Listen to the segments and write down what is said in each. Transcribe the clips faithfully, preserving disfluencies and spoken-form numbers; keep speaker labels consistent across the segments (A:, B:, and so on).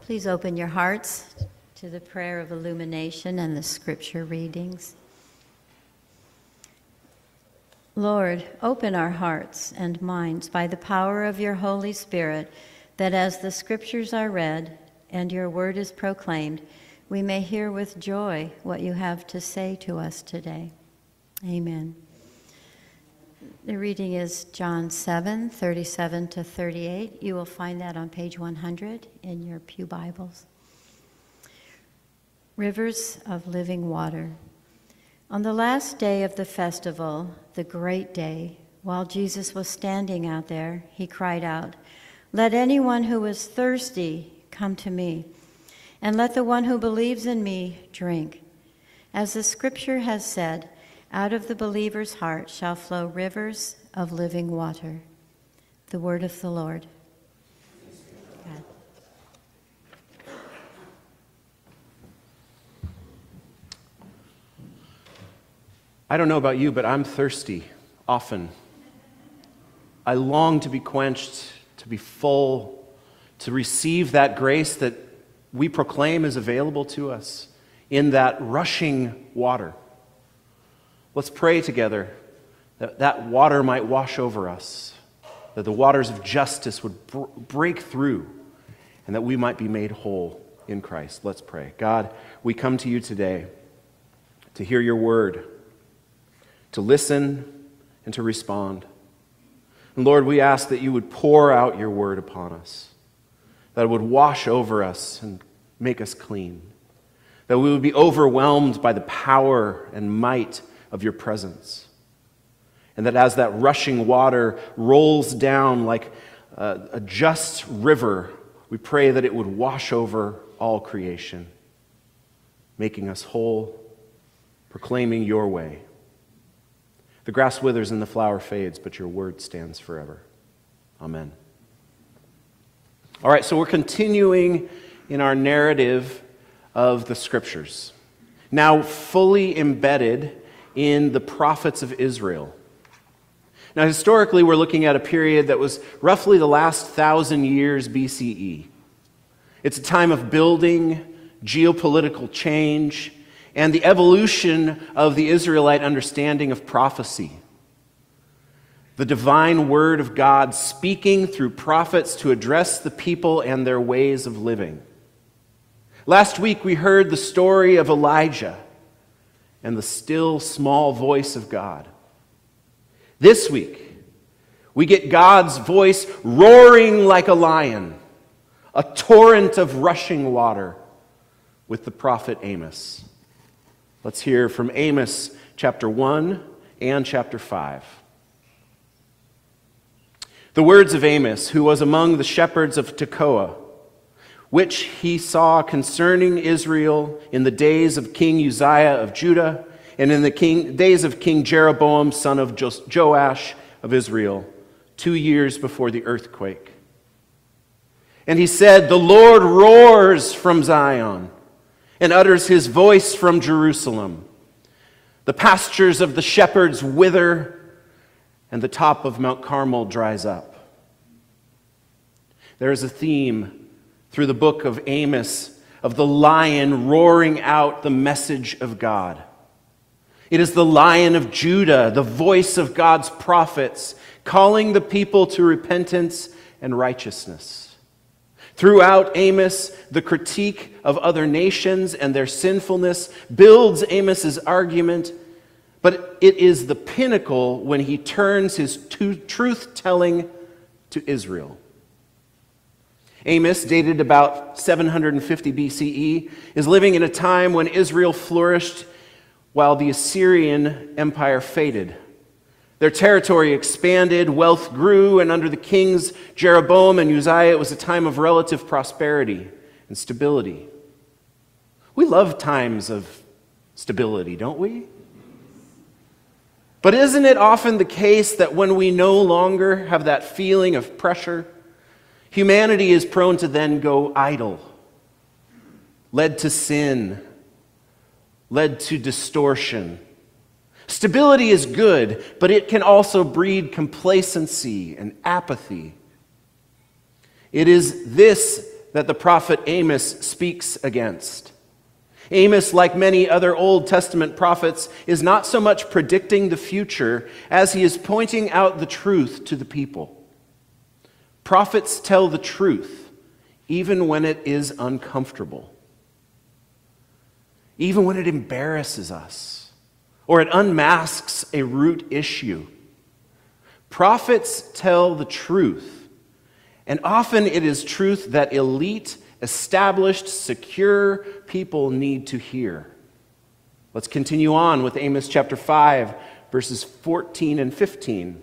A: Please open your hearts to the prayer of illumination and the scripture readings. Lord, open our hearts and minds by the power of your Holy Spirit, that as the scriptures are read and your word is proclaimed, we may hear with joy what you have to say to us today. Amen. The reading is John seven, thirty-seven to thirty-eight. You will find that on page one hundred in your pew Bibles. Rivers of living water. On the last day of the festival, the great day, while Jesus was standing out there, he cried out, "Let anyone who is thirsty come to me, and let the one who believes in me drink. As the scripture has said, out of the believer's heart shall flow rivers of living water." The word of the Lord. God.
B: I don't know about you, but I'm thirsty often. I long to be quenched, to be full, to receive that grace that we proclaim is available to us in that rushing water. Let's pray together that that water might wash over us, that the waters of justice would br- break through, and that we might be made whole in Christ. Let's pray. God, we come to you today to hear your word, to listen and to respond. And Lord, we ask that you would pour out your word upon us, that it would wash over us and make us clean, that we would be overwhelmed by the power and might of your presence, and that as that rushing water rolls down like a, a just river, we pray that it would wash over all creation, making us whole, proclaiming your way. The grass withers and the flower fades, but your word stands forever. Amen. All right, so we're continuing in our narrative of the scriptures, now fully embedded in the prophets of Israel. Now, historically, we're looking at a period that was roughly the last thousand years B C E. It's a time of building, geopolitical change, and the evolution of the Israelite understanding of prophecy. The divine word of God speaking through prophets to address the people and their ways of living. Last week, we heard the story of Elijah and the still small voice of God. This week, we get God's voice roaring like a lion, a torrent of rushing water, with the prophet Amos. Let's hear from Amos chapter one and chapter five. The words of Amos, who was among the shepherds of Tekoa, which he saw concerning Israel in the days of King Uzziah of Judah, and in the king, days of King Jeroboam, son of jo- Joash of Israel, two years before the earthquake. And he said, "The Lord roars from Zion, and utters his voice from Jerusalem. The pastures of the shepherds wither, and the top of Mount Carmel dries up." There is a theme through the book of Amos of the lion roaring out the message of God. It is the Lion of Judah, the voice of God's prophets, calling the people to repentance and righteousness. Throughout Amos, the critique of other nations and their sinfulness builds Amos's argument, but it is the pinnacle when he turns his truth-telling to Israel. Amos, dated about seven hundred fifty B C E, is living in a time when Israel flourished while the Assyrian Empire faded. Their territory expanded, wealth grew, and under the kings Jeroboam and Uzziah, it was a time of relative prosperity and stability. We love times of stability, don't we? But isn't it often the case that when we no longer have that feeling of pressure, humanity is prone to then go idle, led to sin, led to distortion? Stability is good, but it can also breed complacency and apathy. It is this that the prophet Amos speaks against. Amos, like many other Old Testament prophets, is not so much predicting the future as he is pointing out the truth to the people. Prophets tell the truth even when it is uncomfortable, even when it embarrasses us, or it unmasks a root issue. Prophets tell the truth, and often it is truth that elite, established, secure people need to hear. Let's continue on with Amos chapter five, verses fourteen and fifteen.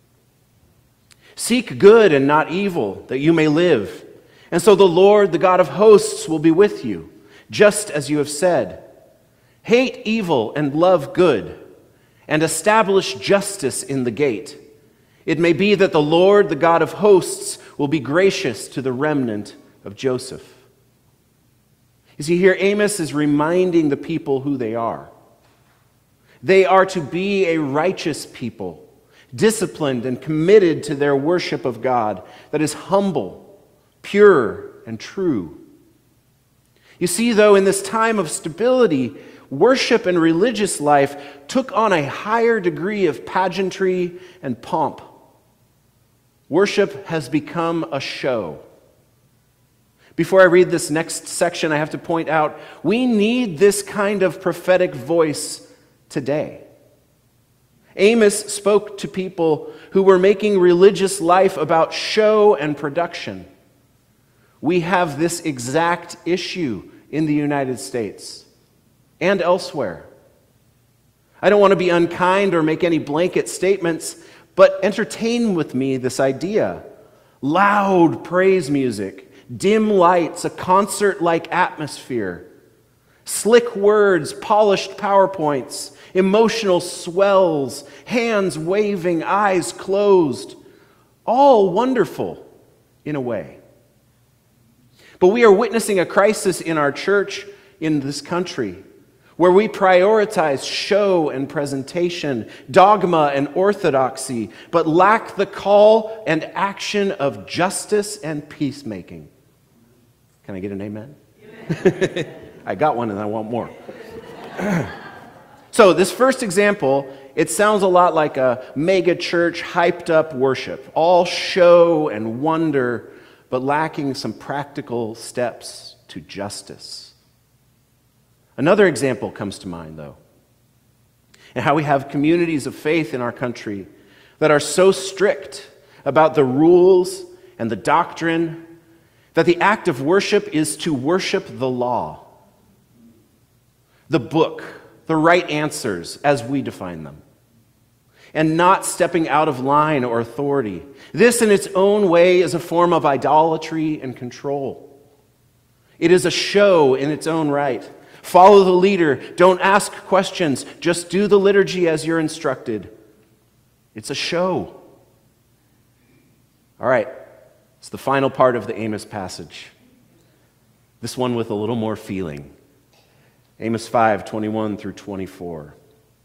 B: Seek good and not evil, that you may live. And so the Lord, the God of hosts, will be with you, just as you have said. Hate evil and love good, and establish justice in the gate. It may be that the Lord, the God of hosts, will be gracious to the remnant of Joseph. You see, here Amos is reminding the people who they are. They are to be a righteous people, disciplined and committed to their worship of God that is humble, pure, and true. You see, though, in this time of stability, worship and religious life took on a higher degree of pageantry and pomp. Worship has become a show. Before I read this next section, I have to point out, we need this kind of prophetic voice today. Amos spoke to people who were making religious life about show and production. We have this exact issue in the United States and elsewhere. I don't want to be unkind or make any blanket statements, but entertain with me this idea. Loud praise music, dim lights, a concert-like atmosphere, slick words, polished PowerPoints, emotional swells, hands waving, eyes closed, all wonderful in a way. But we are witnessing a crisis in our church in this country where we prioritize show and presentation, dogma and orthodoxy, but lack the call and action of justice and peacemaking. Can I get an amen? Amen. I got one and I want more. So this first example, it sounds a lot like a mega church hyped up worship, all show and wonder, but lacking some practical steps to justice. Another example comes to mind, though, and how we have communities of faith in our country that are so strict about the rules and the doctrine that the act of worship is to worship the law, the book, the right answers as we define them, and not stepping out of line or authority. This in its own way is a form of idolatry and control. It is a show in its own right. Follow the leader. Don't ask questions. Just do the liturgy as you're instructed. It's a show. All right, it's the final part of the Amos passage. This one with a little more feeling. Amos five, twenty-one through twenty-four.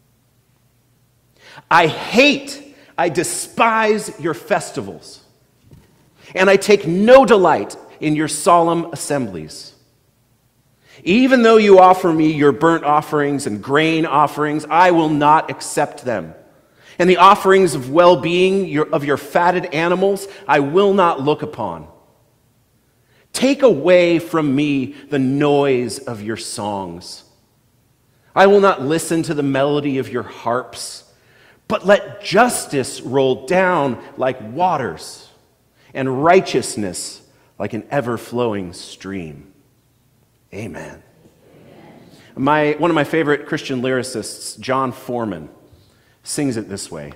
B: I hate, I despise your festivals, and I take no delight in your solemn assemblies. Even though you offer me your burnt offerings and grain offerings, I will not accept them. And the offerings of well-being of your fatted animals, I will not look upon. Take away from me the noise of your songs. I will not listen to the melody of your harps, but let justice roll down like waters and righteousness like an ever-flowing stream. Amen. Amen. My, one of my favorite Christian lyricists, John Foreman, sings it this way.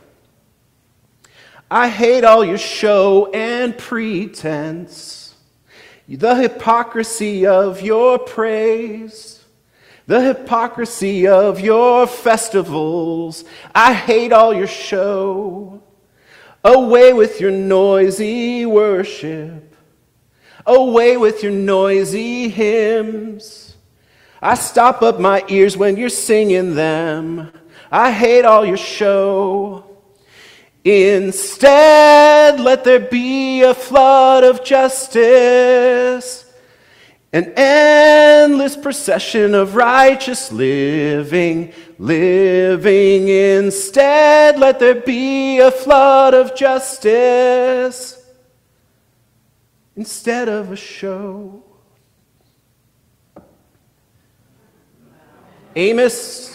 B: I hate all your show and pretense, the hypocrisy of your praise, the hypocrisy of your festivals. I hate all your show. Away with your noisy worship. Away with your noisy hymns. I stop up my ears when you're singing them. I hate all your show. Instead, let there be a flood of justice. An endless procession of righteous living, living instead. Let there be a flood of justice instead of a show. Amos,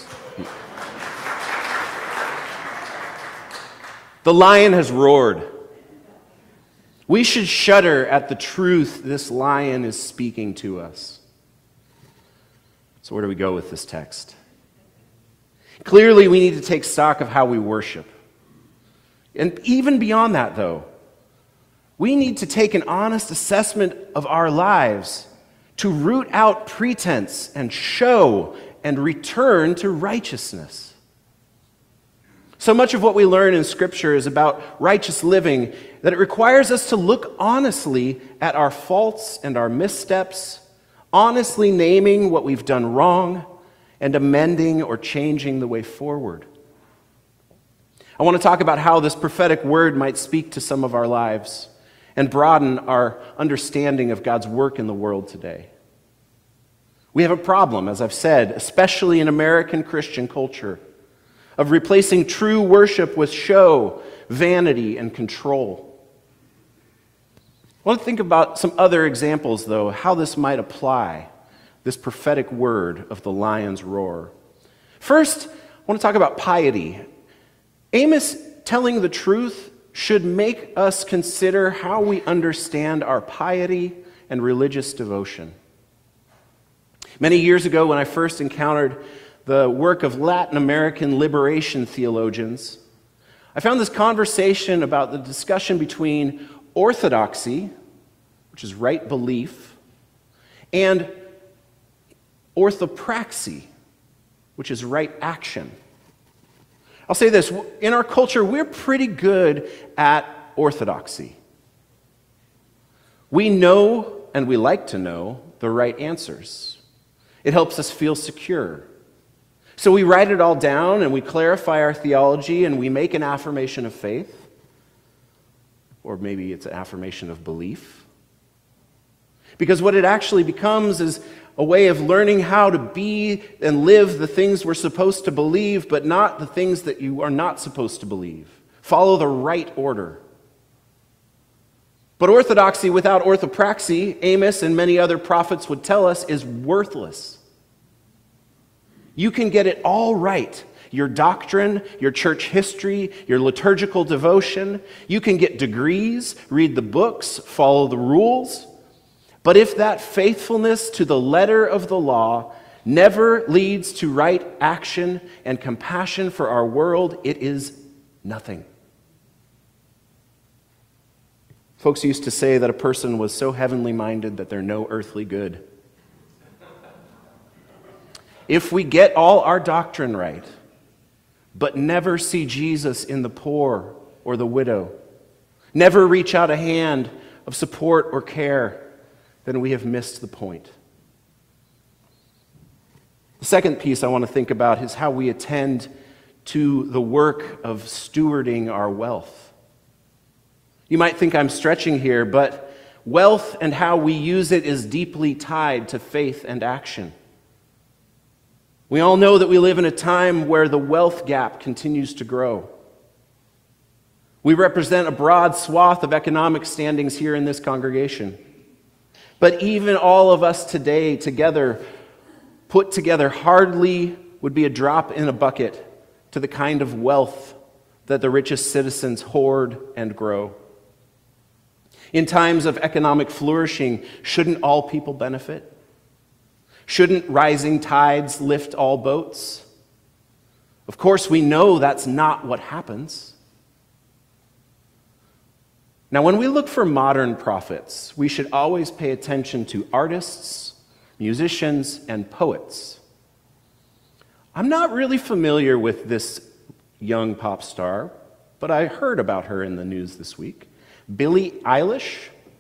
B: the lion has roared. We should shudder at the truth this lion is speaking to us. So where do we go with this text? Clearly, we need to take stock of how we worship. And even beyond that, though, we need to take an honest assessment of our lives to root out pretense and show and return to righteousness. So much of what we learn in Scripture is about righteous living that it requires us to look honestly at our faults and our missteps, honestly naming what we've done wrong, and amending or changing the way forward. I want to talk about how this prophetic word might speak to some of our lives and broaden our understanding of God's work in the world today. We have a problem, as I've said, especially in American Christian culture, of replacing true worship with show, vanity, and control. I want to think about some other examples, though, how this might apply, this prophetic word of the lion's roar. First, I want to talk about piety. Amos telling the truth should make us consider how we understand our piety and religious devotion. Many years ago, when I first encountered the work of Latin American liberation theologians, I found this conversation about the discussion between orthodoxy, which is right belief, and orthopraxy, which is right action. I'll say this, in our culture, we're pretty good at orthodoxy. We know, and we like to know, the right answers. It helps us feel secure. So we write it all down, and we clarify our theology, and we make an affirmation of faith. Or maybe it's an affirmation of belief. Because what it actually becomes is a way of learning how to be and live the things we're supposed to believe, but not the things that you are not supposed to believe. Follow the right order. But orthodoxy without orthopraxy, Amos and many other prophets would tell us, is worthless. You can get it all right. Your doctrine, your church history, your liturgical devotion. You can get degrees, read the books, follow the rules. But if that faithfulness to the letter of the law never leads to right action and compassion for our world, it is nothing. Folks used to say that a person was so heavenly minded that they're no earthly good. If we get all our doctrine right, but never see Jesus in the poor or the widow, never reach out a hand of support or care, then we have missed the point. The second piece I want to think about is how we attend to the work of stewarding our wealth. You might think I'm stretching here, but wealth and how we use it is deeply tied to faith and action. We all know that we live in a time where the wealth gap continues to grow. We represent a broad swath of economic standings here in this congregation. But even all of us today together, put together, hardly would be a drop in a bucket to the kind of wealth that the richest citizens hoard and grow. In times of economic flourishing, shouldn't all people benefit? Shouldn't rising tides lift all boats? Of course, we know that's not what happens. Now, when we look for modern prophets, we should always pay attention to artists, musicians, and poets. I'm not really familiar with this young pop star, but I heard about her in the news this week. Billie Eilish.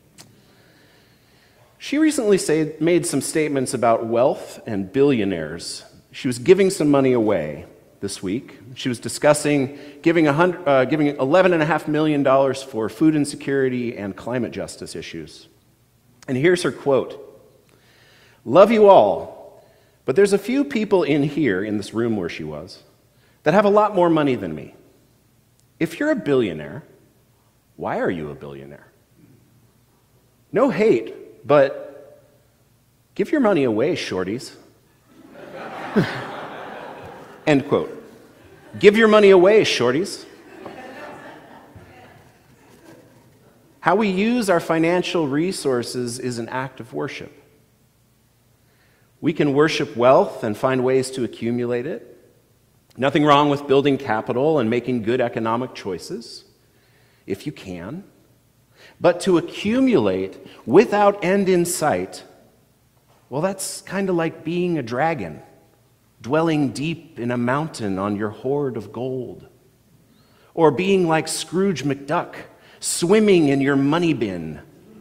B: She recently say, made some statements about wealth and billionaires. She was giving some money away this week. She was discussing giving, a hundred, uh, giving eleven point five million dollars for food insecurity and climate justice issues. And here's her quote. Love you all, but there's a few people in here, in this room where she was, that have a lot more money than me. If you're a billionaire, why are you a billionaire? No hate, but give your money away, shorties. End quote. Give your money away, shorties. How we use our financial resources is an act of worship. We can worship wealth and find ways to accumulate it. Nothing wrong with building capital and making good economic choices, if you can. But to accumulate without end in sight, well, that's kind of like being a dragon, dwelling deep in a mountain on your hoard of gold. Or being like Scrooge McDuck, swimming in your money bin.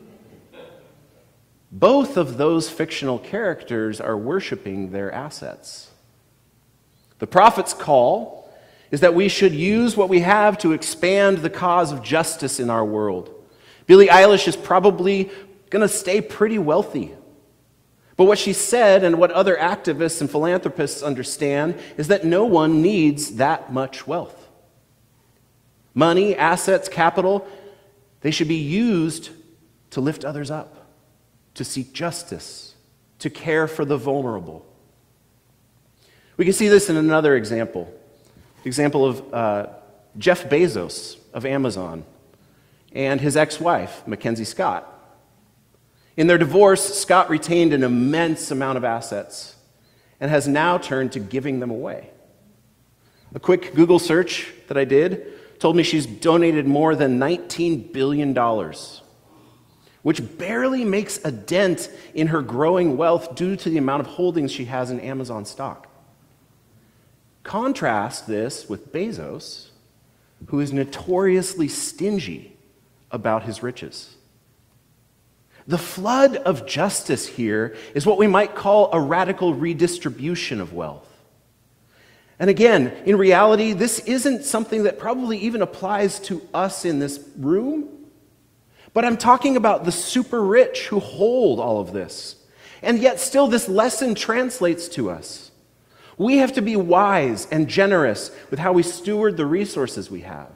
B: Both of those fictional characters are worshiping their assets. The prophet's call is that we should use what we have to expand the cause of justice in our world. Billie Eilish is probably going to stay pretty wealthy. But what she said, and what other activists and philanthropists understand, is that no one needs that much wealth. Money, assets, capital, they should be used to lift others up, to seek justice, to care for the vulnerable. We can see this in another example, the example of uh, Jeff Bezos of Amazon and his ex-wife, Mackenzie Scott. In their divorce, Scott retained an immense amount of assets and has now turned to giving them away. A quick Google search that I did told me she's donated more than nineteen billion dollars, which barely makes a dent in her growing wealth due to the amount of holdings she has in Amazon stock. Contrast this with Bezos, who is notoriously stingy about his riches. The flood of justice here is what we might call a radical redistribution of wealth. And again, in reality, this isn't something that probably even applies to us in this room, but I'm talking about the super rich who hold all of this. And yet still this lesson translates to us. We have to be wise and generous with how we steward the resources we have.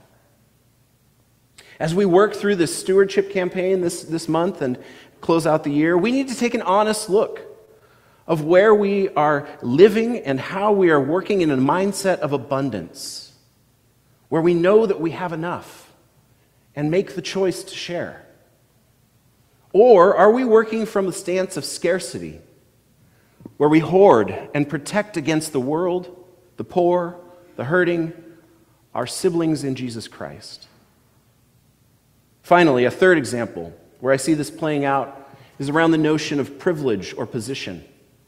B: As we work through this stewardship campaign this, this month and close out the year, we need to take an honest look of where we are living and how we are working in a mindset of abundance, where we know that we have enough and make the choice to share. Or are we working from a stance of scarcity, where we hoard and protect against the world, the poor, the hurting, our siblings in Jesus Christ? Finally, a third example where I see this playing out is around the notion of privilege or position.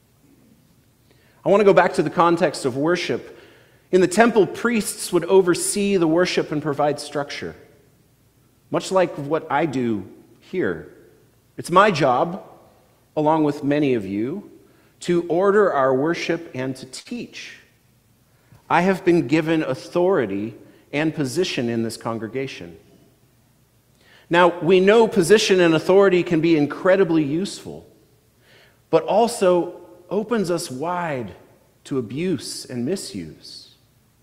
B: I want to go back to the context of worship. In the temple, priests would oversee the worship and provide structure, much like what I do here. It's my job, along with many of you, to order our worship and to teach. I have been given authority and position in this congregation. Now, we know position and authority can be incredibly useful, but also opens us wide to abuse and misuse.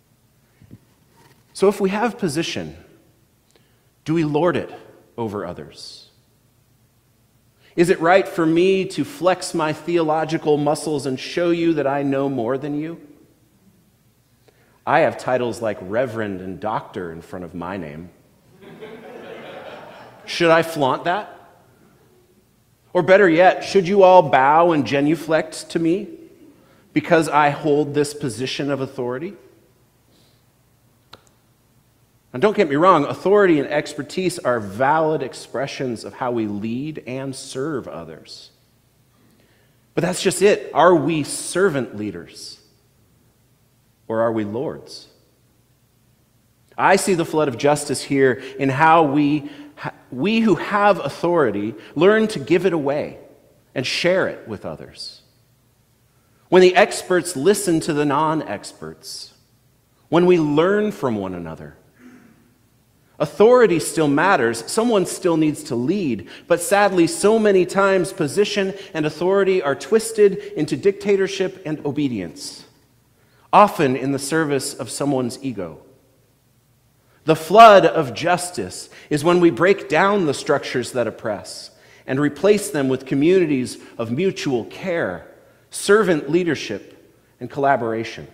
B: So if we have position, do we lord it over others? Is it right for me to flex my theological muscles and show you that I know more than you? I have titles like Reverend and Doctor in front of my name. Should I flaunt that? Or better yet, should you all bow and genuflect to me because I hold this position of authority? And don't get me wrong, authority and expertise are valid expressions of how we lead and serve others. But that's just it. Are we servant leaders? Or are we lords? I see the flood of justice here in how we We who have authority learn to give it away and share it with others. When the experts listen to the non-experts, when we learn from one another. Authority still matters. Someone still needs to lead. But sadly, so many times position and authority are twisted into dictatorship and obedience, often in the service of someone's ego. The flood of justice is when we break down the structures that oppress and replace them with communities of mutual care, servant leadership, and collaboration.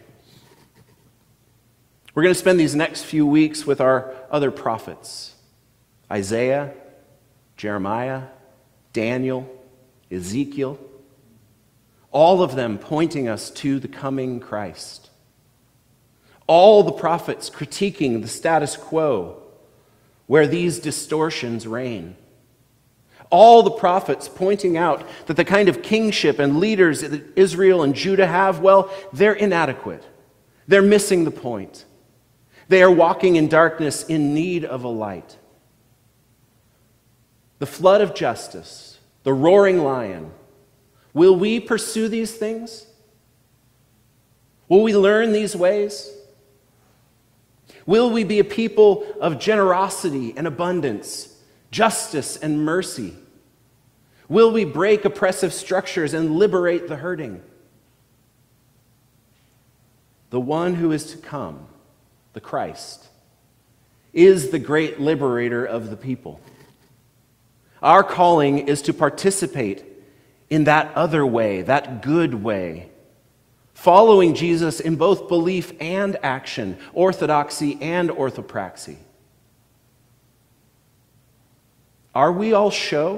B: We're going to spend these next few weeks with our other prophets: Isaiah, Jeremiah, Daniel, Ezekiel, all of them pointing us to the coming Christ. All the prophets critiquing the status quo where these distortions reign. All the prophets pointing out that the kind of kingship and leaders that Israel and Judah have, well, they're inadequate. They're missing the point. They are walking in darkness in need of a light. The flood of justice, the roaring lion. Will we pursue these things? Will we learn these ways? Will we be a people of generosity and abundance, justice and mercy? Will we break oppressive structures and liberate the hurting? The one who is to come, the Christ, is the great liberator of the people. Our calling is to participate in that other way, that good way, following Jesus in both belief and action, orthodoxy and orthopraxy. Are we all show?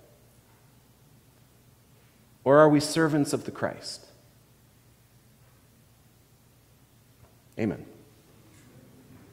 B: Or are we servants of the Christ? Amen.